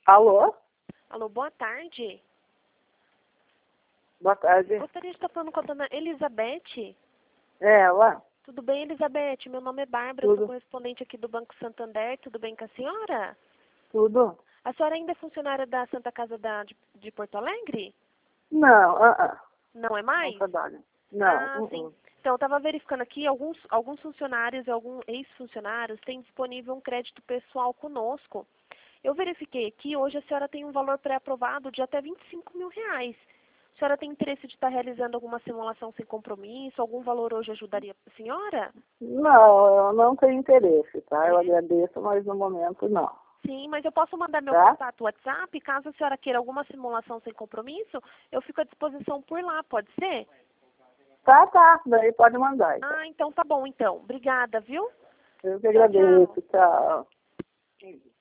Alô? Alô, boa tarde. Boa tarde. Gostaria de estar falando com a dona Elizabeth. É ela? Tudo bem, Elizabeth? Meu nome é Bárbara, Tudo. sou correspondente aqui do Banco Santander. Tudo bem com a senhora? Tudo? A senhora ainda é funcionária da Santa Casa de Porto Alegre? Não, Não é não mais? trabalho. Não. Ah, sim. Então, eu estava verificando aqui, alguns funcionários e alguns ex-funcionários têm disponível um crédito pessoal conosco. Eu verifiquei aqui, hoje a senhora tem um valor pré-aprovado de até R$ 25.000. A senhora tem interesse de estar realizando alguma simulação sem compromisso? Algum valor hoje ajudaria a senhora? Não, eu não tenho interesse, tá? Eu É? agradeço, mas no momento não. Sim, mas eu posso mandar meu Tá? contato WhatsApp, caso a senhora queira alguma simulação sem compromisso, eu fico à disposição por lá, pode ser? Tá. Daí pode mandar, então. Ah, então tá bom, então. Obrigada, viu? Eu que Tchau, tchau. agradeço. Tchau.